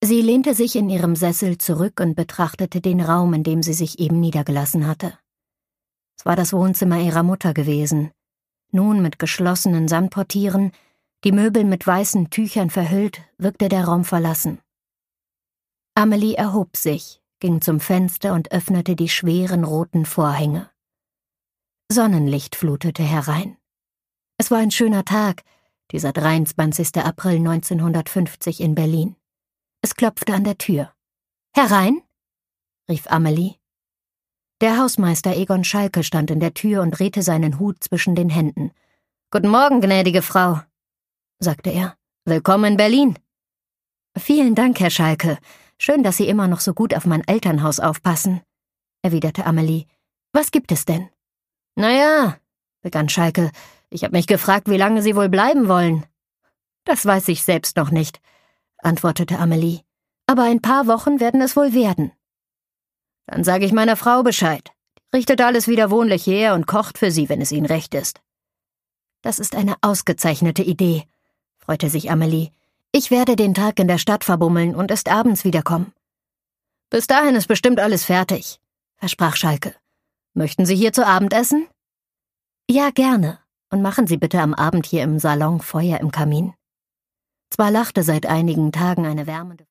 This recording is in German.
Sie lehnte sich in ihrem Sessel zurück und betrachtete den Raum, in dem sie sich eben niedergelassen hatte. Es war das Wohnzimmer ihrer Mutter gewesen, nun mit geschlossenen Samtportieren, die Möbel mit weißen Tüchern verhüllt, wirkte der Raum verlassen. Amelie erhob sich, ging zum Fenster und öffnete die schweren roten Vorhänge. Sonnenlicht flutete herein. Es war ein schöner Tag, dieser 23. April 1950 in Berlin. Es klopfte an der Tür. »Herein?« rief Amelie. Der Hausmeister Egon Schalke stand in der Tür und drehte seinen Hut zwischen den Händen. »Guten Morgen, gnädige Frau«, sagte er. »Willkommen in Berlin.« »Vielen Dank, Herr Schalke. Schön, dass Sie immer noch so gut auf mein Elternhaus aufpassen«, erwiderte Amelie. »Was gibt es denn?« »Naja«, begann Schalke, »ich habe mich gefragt, wie lange Sie wohl bleiben wollen.« »Das weiß ich selbst noch nicht«, antwortete Amelie. »Aber ein paar Wochen werden es wohl werden.« »Dann sage ich meiner Frau Bescheid. Die richtet alles wieder wohnlich her und kocht für Sie, wenn es Ihnen recht ist.« »Das ist eine ausgezeichnete Idee«, freute sich Amelie. »Ich werde den Tag in der Stadt verbummeln und erst abends wiederkommen.« »Bis dahin ist bestimmt alles fertig«, versprach Schalke. »Möchten Sie hier zu Abend essen?« »Ja, gerne. Und machen Sie bitte am Abend hier im Salon Feuer im Kamin.« Zwar lachte seit einigen Tagen eine wärmende